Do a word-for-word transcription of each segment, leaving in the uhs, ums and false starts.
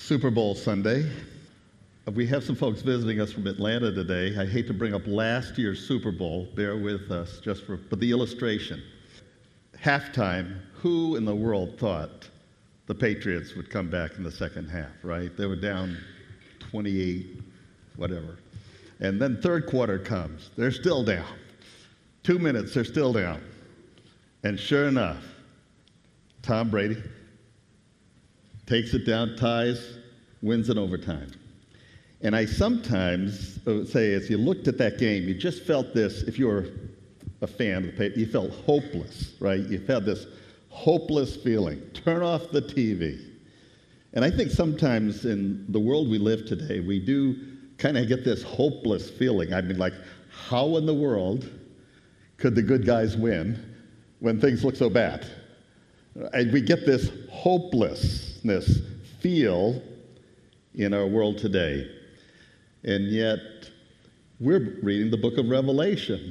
Super Bowl Sunday. We have some folks visiting us from Atlanta today. I hate to bring up last year's Super Bowl. Bear with us just for, for the illustration. Halftime, who in the world thought the Patriots would come back in the second half, right? They were down twenty-eight, whatever. And then third quarter comes. They're still down. Two minutes, they're still down. And sure enough, Tom Brady takes it down, ties, wins in overtime. And I sometimes say, as you looked at that game, you just felt this, if you were a fan of the Patriots, you felt hopeless, right? You felt this hopeless feeling. Turn off the T V. And I think sometimes in the world we live today, we do kind of get this hopeless feeling. I mean, like, how in the world could the good guys win when things look so bad? And we get this hopelessness feel in our world today. And yet, we're reading the book of Revelation.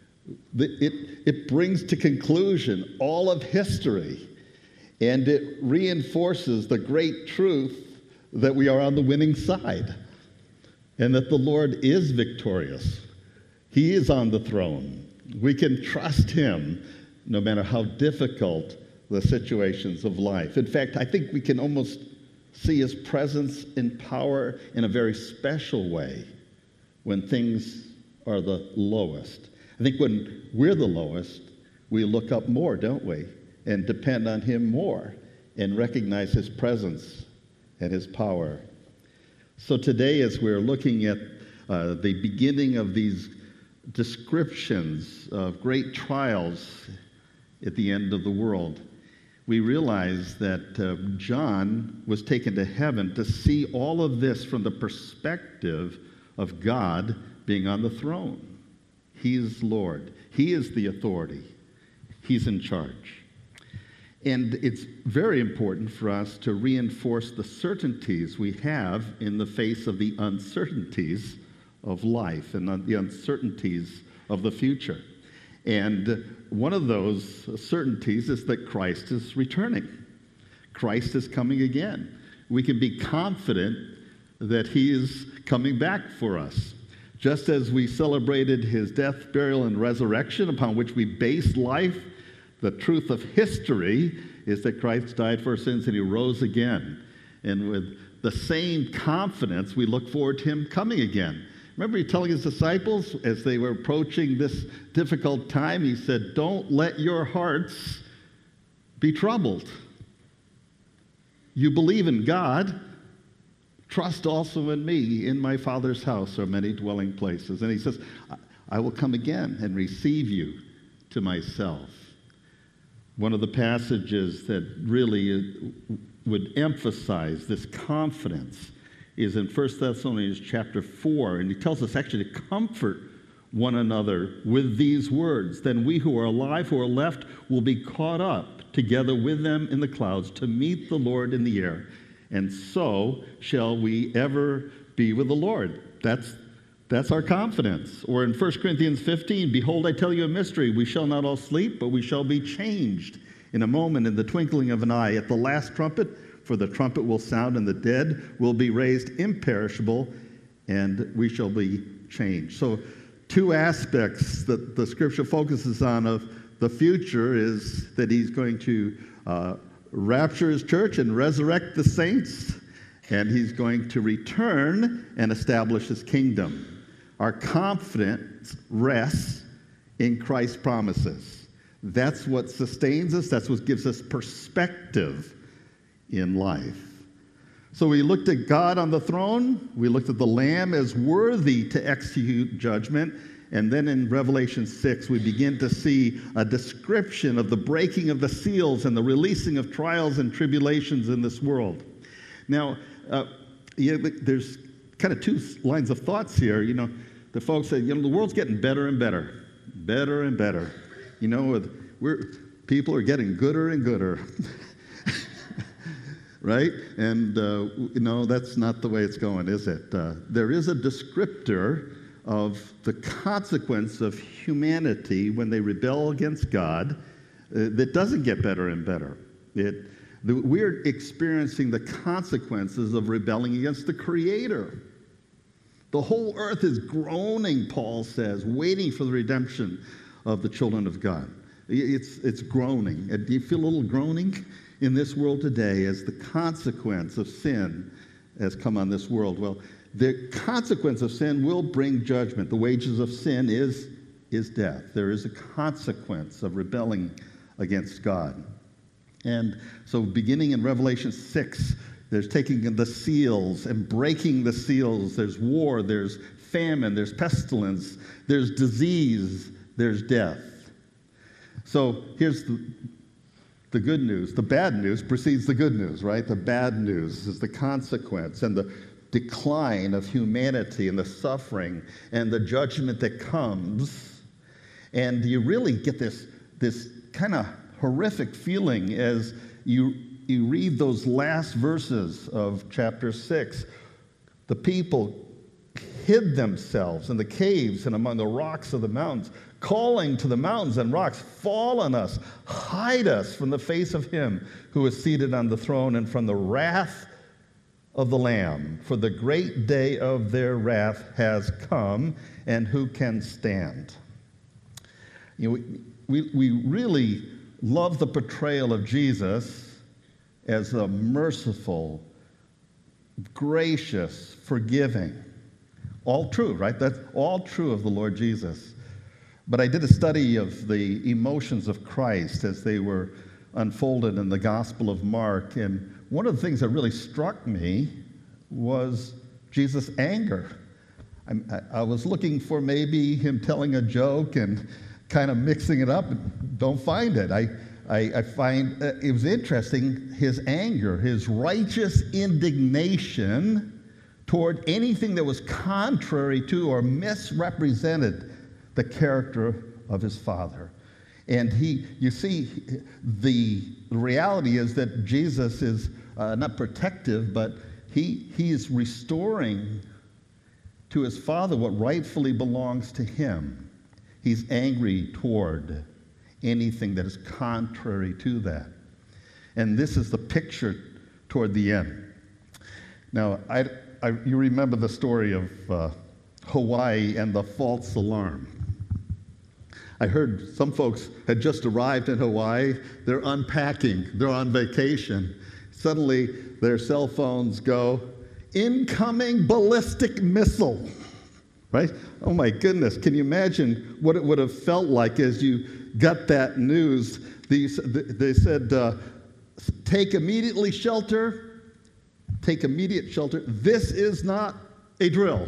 It, it brings to conclusion all of history, and it reinforces the great truth that we are on the winning side, and that the Lord is victorious. He is on the throne. We can trust Him no matter how difficult the situations of life. In fact, I think we can almost see His presence and power in a very special way when things are the lowest. I think when we're the lowest, we look up more, don't we? And depend on Him more and recognize His presence and His power. So today, as we're looking at uh, the beginning of these descriptions of great trials at the end of the world, we realize that uh, John was taken to heaven to see all of this from the perspective of God being on the throne. He is Lord. He is the authority. He's in charge. And it's very important for us to reinforce the certainties we have in the face of the uncertainties of life and the uncertainties of the future. And one of those certainties is that Christ is returning. Christ is coming again. We can be confident that He is coming back for us. Just as we celebrated His death, burial, and resurrection, upon which we base life, the truth of history is that Christ died for our sins and He rose again. And with the same confidence, we look forward to Him coming again. Remember He telling His disciples as they were approaching this difficult time, He said, "Don't let your hearts be troubled. You believe in God, trust also in me. In my Father's house are many dwelling places." And He says, "I will come again and receive you to myself." One of the passages that really would emphasize this confidence is in First Thessalonians chapter four, and he tells us actually to comfort one another with these words. "Then we who are alive, who are left, will be caught up together with them in the clouds to meet the Lord in the air. And so shall we ever be with the Lord." That's, that's our confidence. Or in First Corinthians fifteen, "Behold, I tell you a mystery. We shall not all sleep, but we shall be changed in a moment, in the twinkling of an eye. At the last trumpet, for the trumpet will sound, and the dead will be raised imperishable, and we shall be changed." So two aspects that the Scripture focuses on of the future is that He's going to uh, rapture His church and resurrect the saints, and He's going to return and establish His kingdom. Our confidence rests in Christ's promises. That's what sustains us. That's what gives us perspective in life. So we looked at God on the throne. We looked at the Lamb as worthy to execute judgment. And then in Revelation six, we begin to see a description of the breaking of the seals and the releasing of trials and tribulations in this world. Now, uh, yeah, there's kind of two lines of thoughts here. You know, the folks say, you know, the world's getting better and better, better and better. You know, we're people are getting gooder and gooder. Right? And, uh, you know, that's not the way it's going, is it? Uh, there is a descriptor of the consequence of humanity when they rebel against God uh, that doesn't get better and better. It, The, we're experiencing the consequences of rebelling against the Creator. The whole earth is groaning, Paul says, waiting for the redemption of the children of God. It's, it's groaning. Do you feel a little groaning in this world today as the consequence of sin has come on this world? Well, the consequence of sin will bring judgment. The wages of sin is, is death. There is a consequence of rebelling against God. And so beginning in Revelation six, there's taking the seals and breaking the seals. There's war, there's famine, there's pestilence, there's disease, there's death. So here's the, the good news. The bad news precedes the good news, right? The bad news is the consequence and the decline of humanity and the suffering and the judgment that comes. And you really get this, this kind of horrific feeling as you, you read those last verses of chapter six. The people hid themselves in the caves and among the rocks of the mountains, calling to the mountains and rocks, fall on us, hide us from the face of him who is seated on the throne and from the wrath of the Lamb. For the great day of their wrath has come, and who can stand? You know, we, we, we really love the portrayal of Jesus as a merciful, gracious, forgiving. All true, right? That's all true of the Lord Jesus. But I did a study of the emotions of Christ as they were unfolded in the Gospel of Mark, and one of the things that really struck me was Jesus' anger. I, I was looking for maybe him telling a joke and kind of mixing it up. Don't find it. I, I, I find uh, it was interesting, his anger, his righteous indignation toward anything that was contrary to or misrepresented the character of his Father. And he, you see, the reality is that Jesus is uh, not protective, but he, he is restoring to his Father what rightfully belongs to him. He's angry toward anything that is contrary to that. And this is the picture toward the end. Now, I, I, you remember the story of uh, Hawaii and the false alarm. I heard some folks had just arrived in Hawaii. They're unpacking. They're on vacation. Suddenly, their cell phones go, incoming ballistic missile, right? Oh, my goodness. Can you imagine what it would have felt like as you got that news? These, they said, uh, take immediately shelter, take immediate shelter. This is not a drill.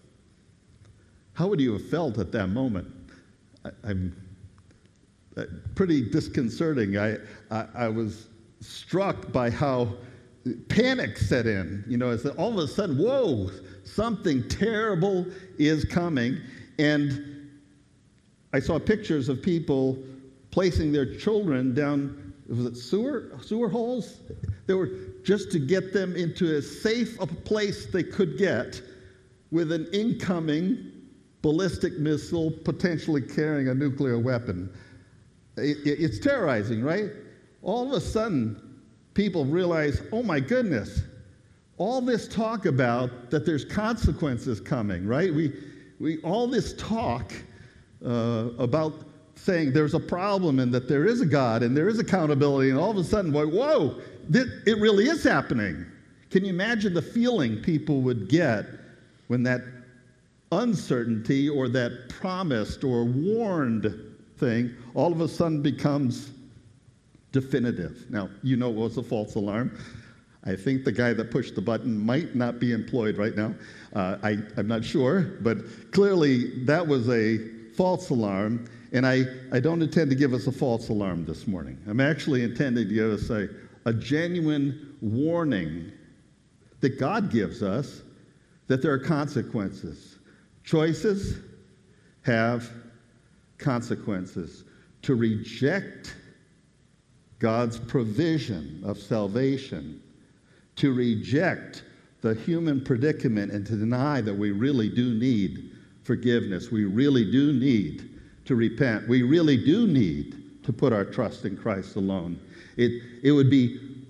How would you have felt at that moment? I, I'm uh, pretty disconcerting. I, I, I was struck by how panic set in. You know, it's all of a sudden, whoa, something terrible is coming. And I saw pictures of people placing their children down, was it sewer, sewer holes? They were just to get them into as safe a place they could get with an incoming ballistic missile potentially carrying a nuclear weapon. It, it, it's terrorizing, right? All of a sudden, people realize, oh my goodness, all this talk about that there's consequences coming, right? We, we all this talk uh, about saying there's a problem and that there is a God and there is accountability, and all of a sudden, whoa, it really is happening. Can you imagine the feeling people would get when that uncertainty or that promised or warned thing all of a sudden becomes definitive? Now, you know it was a false alarm. I think the guy that pushed the button might not be employed right now. Uh, I, I'm not sure, but clearly that was a false alarm, and I, I don't intend to give us a false alarm this morning. I'm actually intending to give us a, a genuine warning that God gives us that there are consequences. Choices have consequences. To reject God's provision of salvation, to reject the human predicament and to deny that we really do need forgiveness, we really do need to repent, we really do need to put our trust in Christ alone. It, it would be a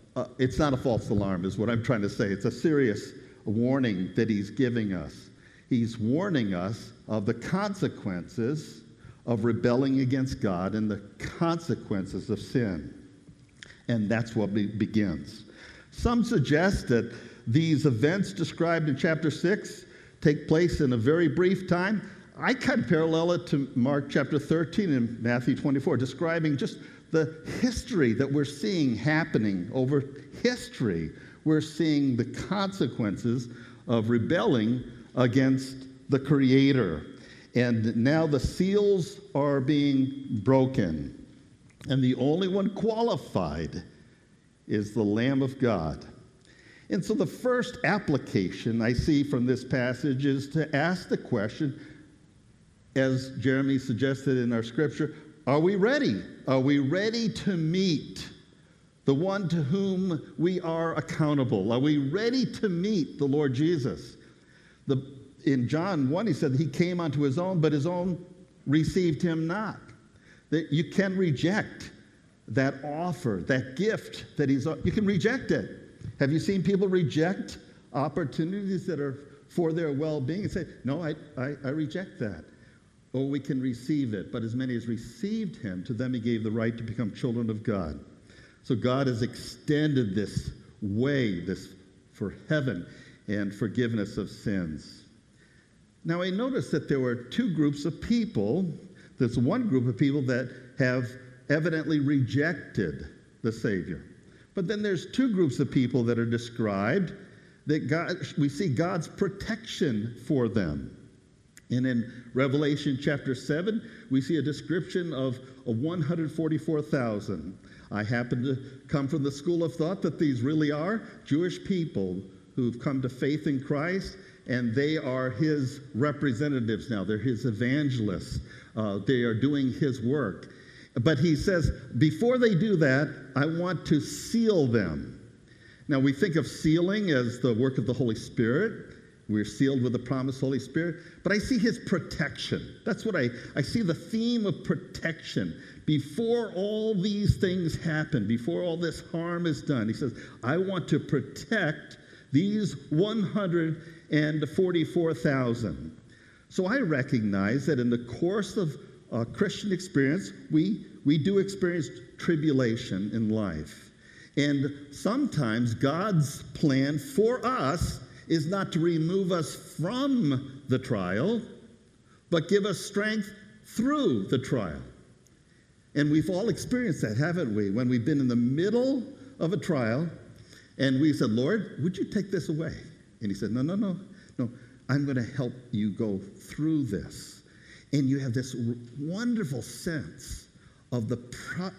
uh, it's not a false alarm, is what I'm trying to say. It's a serious warning that he's giving us. He's warning us of the consequences of rebelling against God and the consequences of sin. And that's what be- begins. Some suggest that these events described in chapter six take place in a very brief time. I kind of parallel it to Mark chapter thirteen and Matthew twenty-four, describing just the history that we're seeing happening over history. We're seeing the consequences of rebelling against the Creator. And now the seals are being broken. And the only one qualified is the Lamb of God. And so the first application I see from this passage is to ask the question, as Jeremy suggested in our scripture, are we ready? Are we ready to meet the one to whom we are accountable? Are we ready to meet the Lord Jesus? The, in John one, he said he came unto his own, but his own received him not. That you can reject that offer, that gift that he's, you can reject it. Have you seen people reject opportunities that are for their well-being and say, no, I, I, I reject that? Or we can receive it, but as many as received him, to them he gave the right to become children of God. So God has extended this way, this for heaven and forgiveness of sins. Now I noticed that there were two groups of people. There's one group of people that have evidently rejected the Savior. But then there's two groups of people that are described that God, we see God's protection for them. And in Revelation chapter seven, we see a description of a one hundred forty-four thousand. I happen to come from the school of thought that these really are Jewish people who've come to faith in Christ, and they are his representatives now. They're his evangelists. Uh, they are doing his work. But he says, before they do that, I want to seal them. Now, we think of sealing as the work of the Holy Spirit. We're sealed with the promised Holy Spirit. But I see his protection. That's what I, I see the theme of protection. Before all these things happen, before all this harm is done, he says, I want to protect these one hundred forty-four thousand. So I recognize that in the course of uh, Christian experience, we, we do experience tribulation in life. And sometimes God's plan for us is not to remove us from the trial, but give us strength through the trial. And we've all experienced that, haven't we? When we've been in the middle of a trial, and we said, Lord, would you take this away? And he said, no, no, no, no. I'm going to help you go through this. And you have this wonderful sense of the, pro-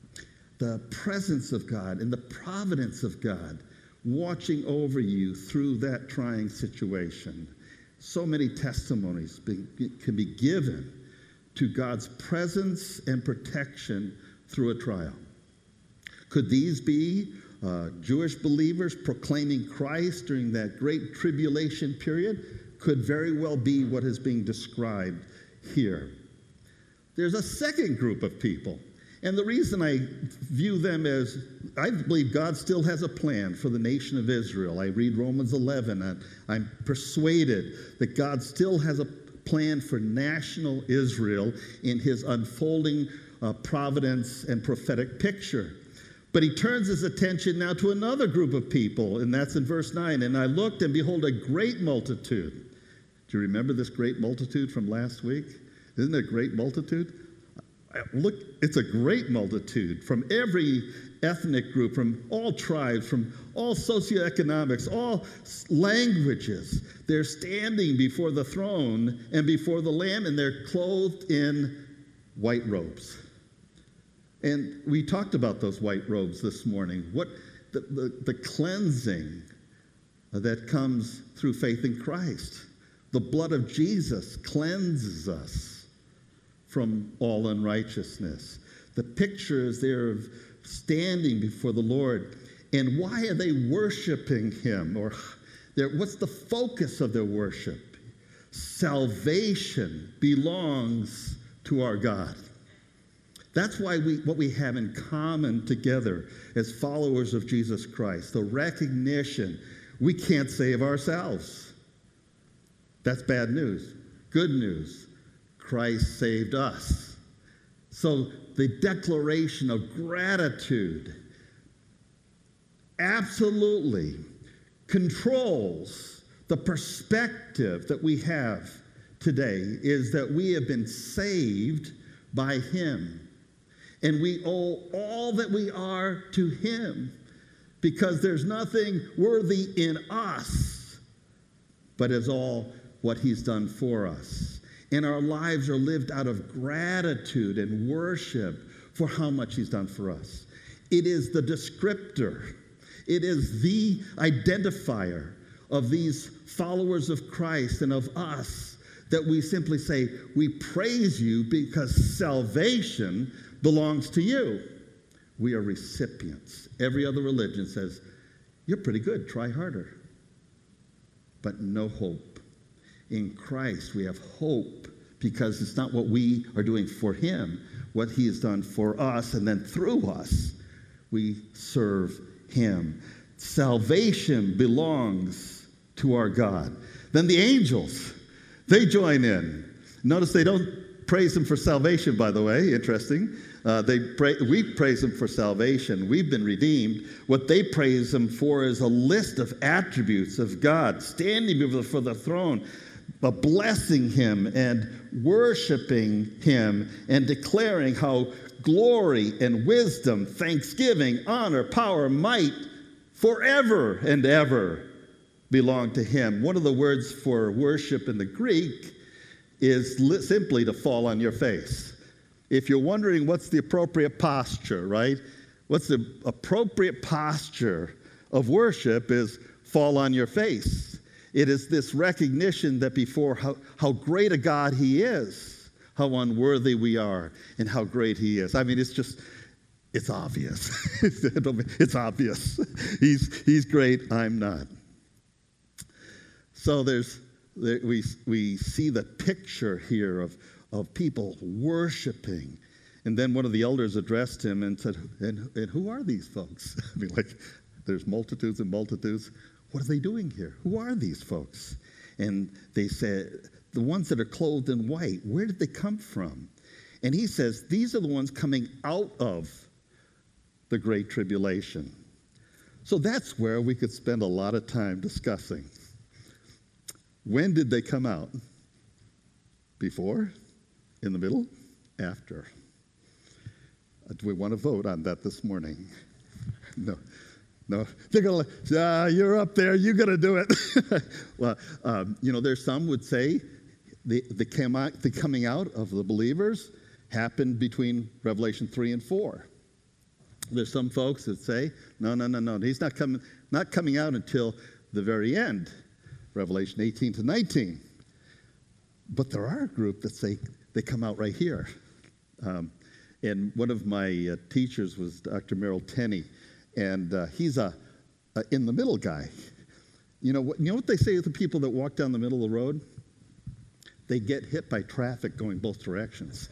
the presence of God and the providence of God watching over you through that trying situation. So many testimonies be, can be given to God's presence and protection through a trial. Could these be uh, Jewish believers proclaiming Christ during that great tribulation period? Could very well be what is being described here. There's a second group of people. And the reason I view them as, I believe God still has a plan for the nation of Israel. I read Romans eleven, and I'm persuaded that God still has a plan for national Israel in his unfolding uh, providence and prophetic picture. But he turns his attention now to another group of people, and that's in verse nine. And I looked, and behold, a great multitude. Do you remember this great multitude from last week? Isn't it a great multitude? Look, it's a great multitude from every ethnic group, from all tribes, from all socioeconomics, all languages. They're standing before the throne and before the Lamb, and they're clothed in white robes. And we talked about those white robes this morning. What the, the, the cleansing that comes through faith in Christ. The blood of Jesus cleanses us from all unrighteousness. The picture is there of standing before the Lord. And why are they worshiping him? Or what's the focus of their worship? Salvation belongs to our God. That's why we, what we have in common together as followers of Jesus Christ, the recognition we can't save ourselves. That's bad news. Good news, Christ saved us. So the declaration of gratitude absolutely controls the perspective that we have today, is that we have been saved by him. And we owe all that we are to him, because there's nothing worthy in us, but it's all what he's done for us. And our lives are lived out of gratitude and worship for how much he's done for us. It is the descriptor. It is the identifier of these followers of Christ and of us, that we simply say, we praise you because salvation belongs to you. We are recipients. Every other religion says, you're pretty good, try harder. But no hope. In Christ, we have hope, because it's not what we are doing for him, what he has done for us, and then through us, we serve him. Salvation belongs to our God. Then the angels, they join in. Notice they don't praise him for salvation, by the way. Interesting. Uh, they pray, we praise him for salvation. We've been redeemed. What they praise him for is a list of attributes of God, standing before the throne, but blessing him and worshiping him and declaring how glory and wisdom, thanksgiving, honor, power, might, forever and ever belong to him. One of the words for worship in the Greek is li- simply to fall on your face. If you're wondering what's the appropriate posture, right? What's the appropriate posture of worship is fall on your face. It is this recognition that before how, how great a God he is, how unworthy we are, and how great he is. I mean, it's just, it's obvious. It's obvious. He's, he's great, I'm not. So there's, there, we, we see the picture here of, of people worshiping. And then one of the elders addressed him and said, and, and who are these folks? I mean, like, there's multitudes and multitudes. What are they doing here? Who are these folks? And they said, the ones that are clothed in white, where did they come from? And he says, these are the ones coming out of the Great Tribulation. So that's where we could spend a lot of time discussing. When did they come out? Before? In the middle? After? Uh, do we want to vote on that this morning? No. No. They're going to, ah, you're up there, you got to do it. Well, um, you know, there's some would say the, the, came out, the coming out of the believers happened between Revelation three and four. There's some folks that say, no, no, no, no, he's not coming, not coming out until the very end, Revelation eighteen to nineteen. But there are a group that say they come out right here. Um, and one of my uh, teachers was Doctor Merrill Tenney, and uh, he's a, a in-the-middle guy. You know, what, you know what they say to the people that walk down the middle of the road? They get hit by traffic going both directions.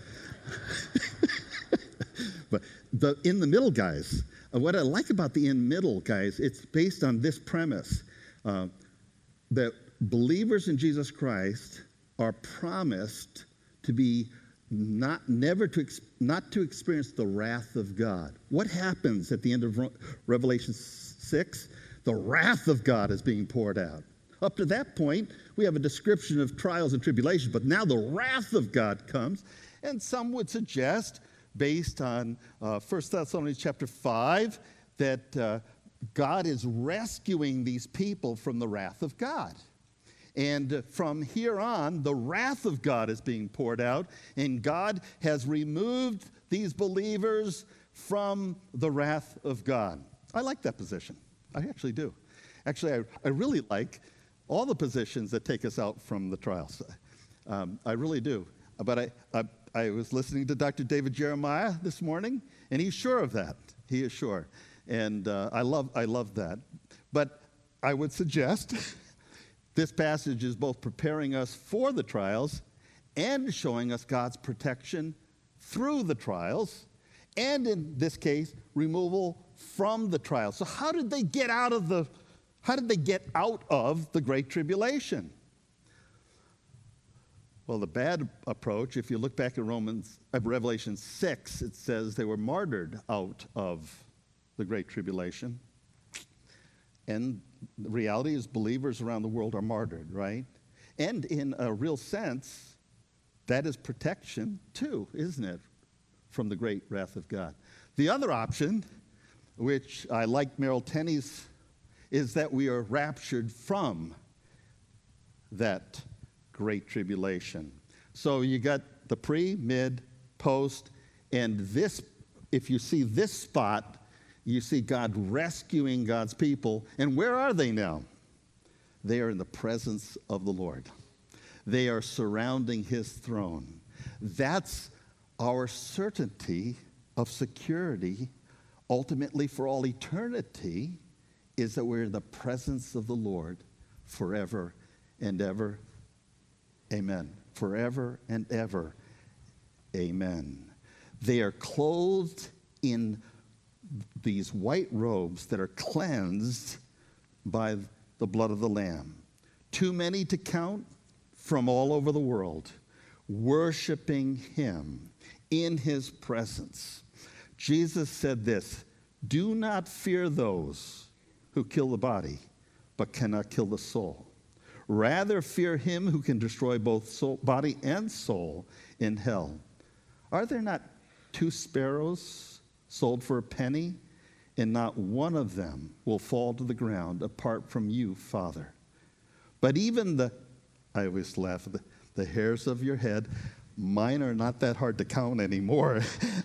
But the in-the-middle guys, uh, what I like about the in-middle guys, it's based on this premise, uh, that believers in Jesus Christ are promised to be not never to ex, not to experience the wrath of God. What happens at the end of Revelation six? The wrath of God is being poured out. Up to that point, we have a description of trials and tribulations, but now the wrath of God comes, and some would suggest, based on uh, First Thessalonians chapter five, that uh, God is rescuing these people from the wrath of God. And from here on, the wrath of God is being poured out, and God has removed these believers from the wrath of God. I like that position. I actually do. Actually, I, I really like all the positions that take us out from the trials. Um, I really do. But I, I, I was listening to Doctor David Jeremiah this morning, and he's sure of that. He is sure. And uh, I love, I love that. But I would suggest this passage is both preparing us for the trials and showing us God's protection through the trials. and in this case, removal from the trial. So how did they get out of the, how did they get out of the Great Tribulation? Well, the bad approach, if you look back at Romans, uh, Revelation six, it says they were martyred out of the Great Tribulation. And the reality is believers around the world are martyred, right? And in a real sense, that is protection too, isn't it, from the great wrath of God. The other option, which I like Merrill Tenney's, is that we are raptured from that Great Tribulation. So you got the pre, mid, post, and this, if you see this spot, you see God rescuing God's people. And where are they now? They are in the presence of the Lord. They are surrounding his throne. That's our certainty of security, ultimately for all eternity, is that we're in the presence of the Lord forever and ever. Amen. Forever and ever. Amen. They are clothed in these white robes that are cleansed by the blood of the Lamb. Too many to count from all over the world, worshiping him in his presence. Jesus said this, "Do not fear those who kill the body, but cannot kill the soul. Rather fear him who can destroy both soul, body and soul in hell. Are there not two sparrows sold for a penny, and not one of them will fall to the ground apart from you, Father? But even the," I always laugh, the, the hairs of your head, mine are not that hard to count anymore.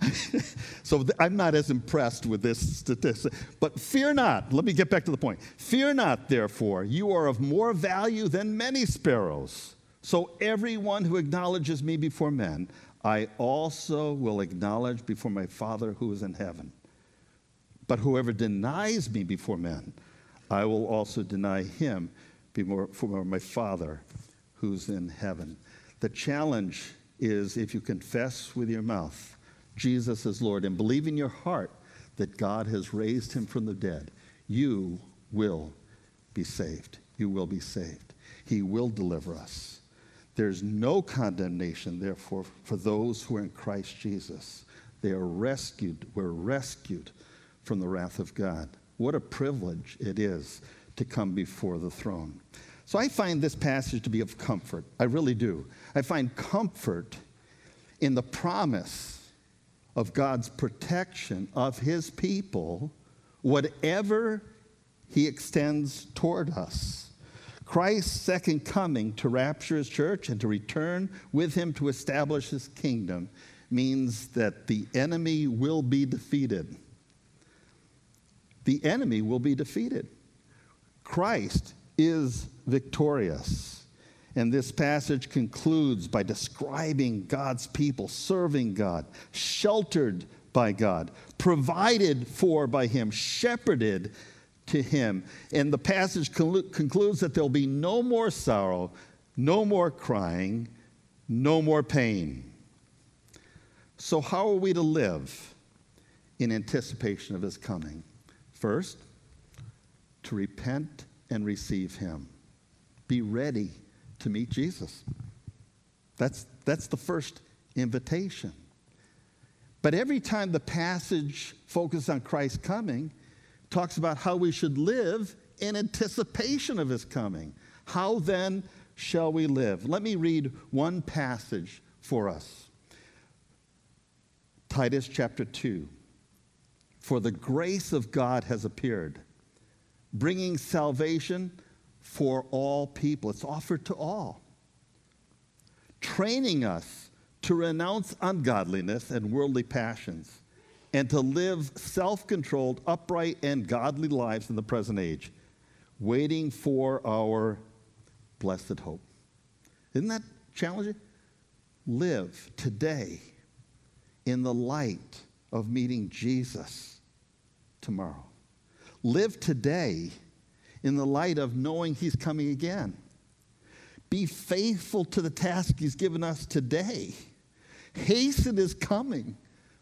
So th- I'm not as impressed with this statistic. But fear not. Let me get back to the point. Fear not, therefore. You are of more value than many sparrows. So everyone who acknowledges me before men, I also will acknowledge before my Father who is in heaven. But whoever denies me before men, I will also deny him before my Father who's in heaven. The challenge is, if you confess with your mouth Jesus is Lord and believe in your heart that God has raised him from the dead, you will be saved. You will be saved. He will deliver us. There's no condemnation, therefore, for those who are in Christ Jesus. They are rescued. We're rescued from the wrath of God. What a privilege it is to come before the throne. So I find this passage to be of comfort. I really do. I find comfort in the promise of God's protection of his people, whatever he extends toward us. Christ's second coming to rapture his church and to return with him to establish his kingdom means that the enemy will be defeated. The enemy will be defeated. Christ is victorious. And this passage concludes by describing God's people serving God, sheltered by God, provided for by him, shepherded to him. And the passage concludes that there'll be no more sorrow, no more crying, no more pain. So how are we to live in anticipation of his coming? First, to repent and receive him. Be ready to meet Jesus. That's, that's the first invitation. But every time the passage focuses on Christ's coming, it talks about how we should live in anticipation of his coming. How then shall we live? Let me read one passage for us. Titus chapter two. For the grace of God has appeared, bringing salvation for all people. It's offered to all. Training us to renounce ungodliness and worldly passions, and to live self-controlled, upright, and godly lives in the present age, waiting for our blessed hope. Isn't that challenging? Live today in the light of meeting Jesus tomorrow. Live today in the light of knowing he's coming again. Be faithful to the task he's given us today. Hasten his coming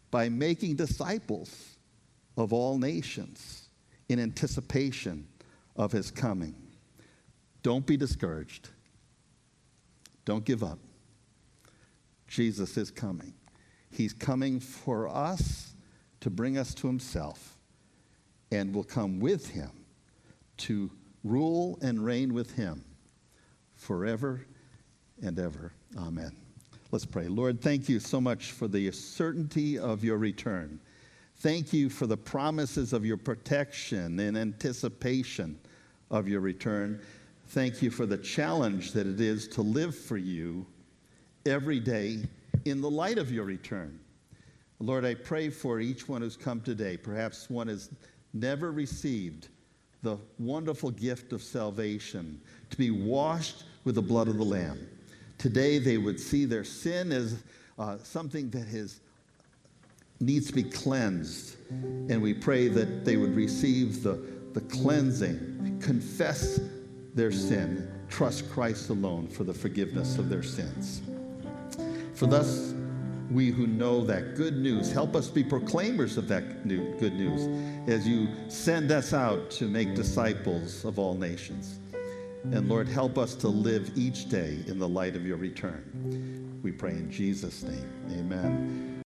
by making disciples of all nations in anticipation of his coming. Don't be discouraged. Don't give up. Jesus is coming. He's coming for us to bring us to himself, and will come with him to rule and reign with him forever and ever. Amen. Let's pray. Lord, thank you so much for the certainty of your return. Thank you for the promises of your protection and anticipation of your return. Thank you for the challenge that it is to live for you every day in the light of your return. Lord, I pray for each one who's come today. Perhaps one has never received the wonderful gift of salvation, to be washed with the blood of the Lamb. Today they would see their sin as uh, something that is, needs to be cleansed. And we pray that they would receive the, the cleansing, confess their sin, trust Christ alone for the forgiveness of their sins. For thus, we who know that good news, help us be proclaimers of that new, good news as you send us out to make disciples of all nations. And Lord, help us to live each day in the light of your return. We pray in Jesus' name. Amen.